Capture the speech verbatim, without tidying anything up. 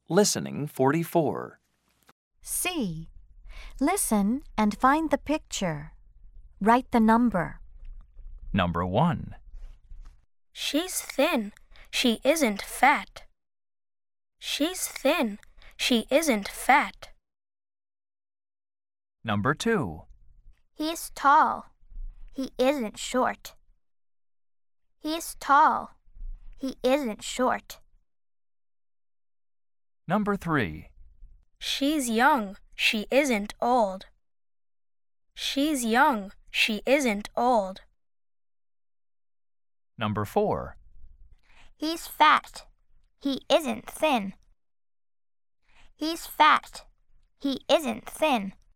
Listening forty-four. C. Listen and find the picture. Write the number. Number one. She's thin. She isn't fat. She's thin. She isn't fat. Number two. He's tall. He isn't short. He's tall. He isn't short. Number three. She's young. She isn't old. She's young. She isn't old. Number four. He's fat. He isn't thin. He's fat. He isn't thin.